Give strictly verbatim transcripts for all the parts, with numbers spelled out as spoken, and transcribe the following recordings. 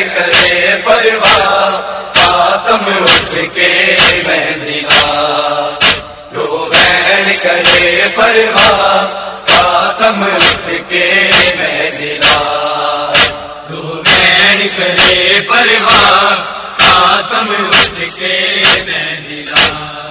کرے پرواہ قاسم اٹھ کے مہندیلا روغین کرے پرواہ قاسم اٹھ کے مہندیلا روغین کرے پرواہ قاسم اٹھ کے مہندیلا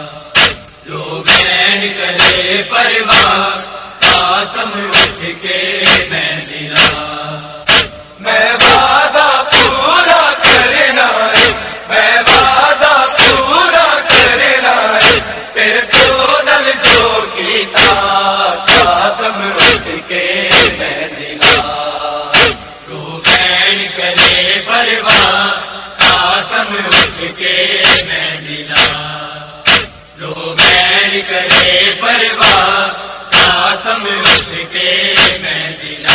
روغین کرے پرواہ قاسم اٹھ کے مہندیلا میں وعدہ پورا کرنا ہے میں وعدہ پورا کرنا ہے پھر ٹوٹل جو کیتا قاسم اٹھ کے مہندیلا روغین کرے پرواہ قاسم اٹھ کے مہندیلا روغین کرے پرواہ قاسم اٹھ کے مہندیلا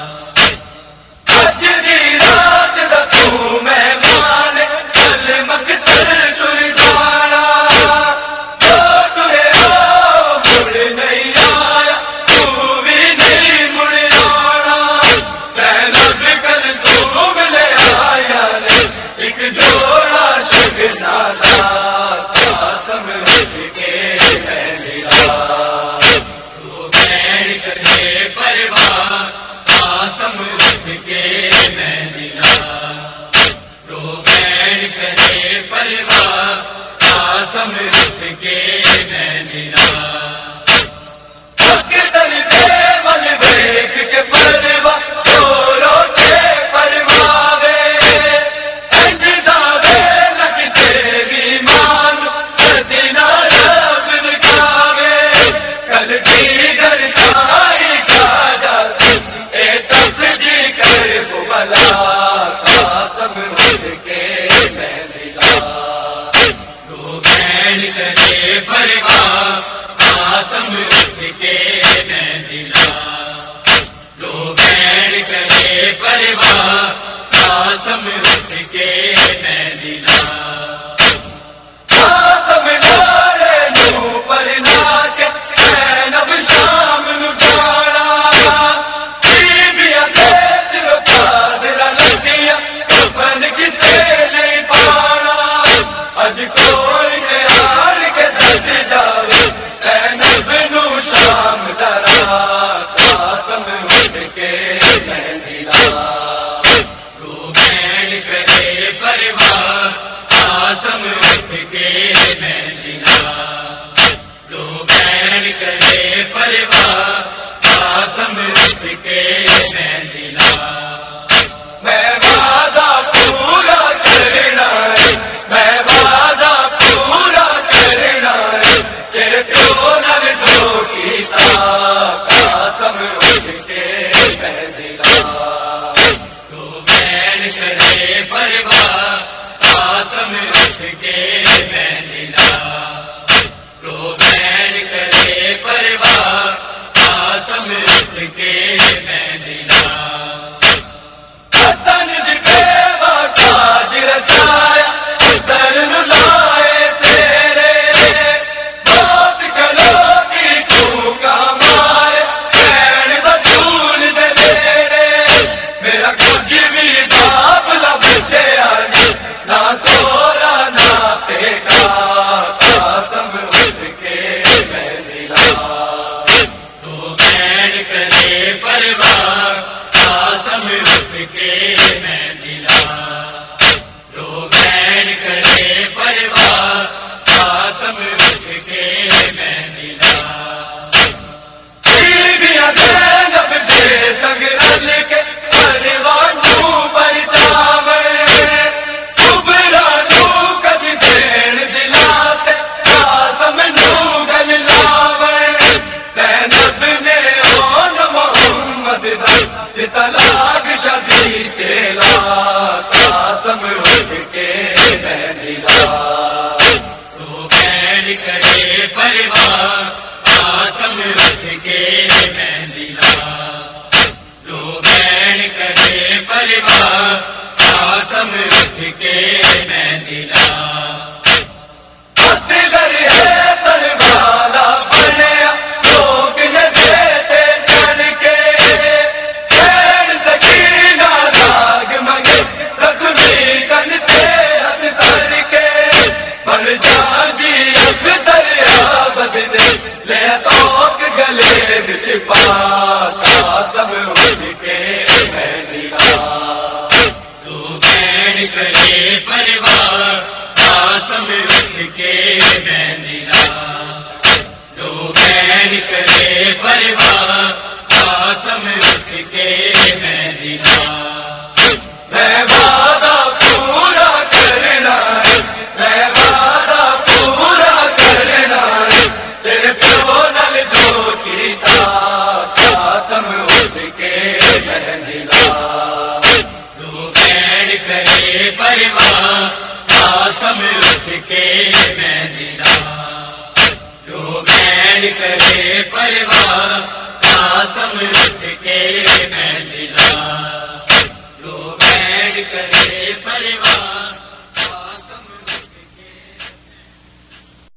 اج دی رات دا تو مہمان کل مقتل ٹر جانا جو ترے آؤ مڑ نہیں آیا تو بھی نہیں مڑ آنا زینب کل سوم لے آیا نے ایک جوڑا شگنا دا قاسم اٹھ کے مہندیلا روغین کرے پرواہ قاسم اٹھ کے مہندیلا روغین کرے پرواہ قاسم اٹھ کے مہندیلا اکتر پہ مل دیکھ کے پرواہ رو رو کے پرواوے انج دا ویلا کسے بھی مان دینا رب نکاوے کل دیگر کھائی کھا جاتی اے تفجی کر بلا قاسم اٹھ کے مہندیلا روغین کرے پرواہ قاسم اٹھ کے مہندیلا روغین کرے پرواہ قاسم اٹھ کے مہندیلا قاسم نارے نو پر نا کے زینب شام نو جانا بیبیاں تے دل قادرہ لگیاں کفن کسے نہیں پانا اج کوئی تے ہار کے دس جاوے زینب نو شام درا قاسم اٹھ کے مہندیلا روغین کرے پرواہ قاسم اٹھ کے مہندیلا روغین کرے پرواہ قاسم اٹھ کے مہندیلا میں وعدہ پورا کرنا ہے میں وعدہ پورا کرنا ہے تیرے پیو نال جو کیتا قاسم اٹھ کے مہندیلا روغین کرے پرواہ قاسم اٹھ کے مہندیلا روغین کرے پرواہ قاسم اٹھ کے مہندیلا حسن دی بیوہ تاج رسایا حسن نو لائے تیرے بہت کلو کی کوکا مارے بین بطول دے میرے میرا کچھ بھی باپ لب چھے نہ سورا نہ پیکا قاسم اٹھ کے مہندیلا روغین کرے پرواہ قاسم اٹھ کے مہندیلا روغین کرے پرواہ قاسم اٹھ کے مہندیلا بیبیاں زینب دے سنگ رل کے پرواہ نو پرچاوے کبرا نو کدی دین دلاتے قاسم نو گل لاوے زینب نے اون محمد دا طلاق شادی تیلا قاسم اٹھ کے مہندیلا روغین کرے پرواہ قاسم اٹھ کے مہندیلا روغین کرے پرواہ قاسم اٹھ کے مہندیلا اصغر ہے سروالا بنیا لوگ نے دیتے چڑھ کے قاسم اٹھ کے میں ملا تو بین کرے پرواہ قاسم اٹھ کے میں ملا تو بین کرے پرواہ قاسم اٹھ کے میں ملا میں وعدہ پورا کرنا میں وعدہ پورا کرنا تیرے پیو نال جو کیتا قاسم اٹھ کے میں ملا تو بین کرے پرواہ قاسم اٹھ کے میں ملا تو بین کرے پرواہ قاسم اٹھ کے میں ملا تو بین کرے پرواہ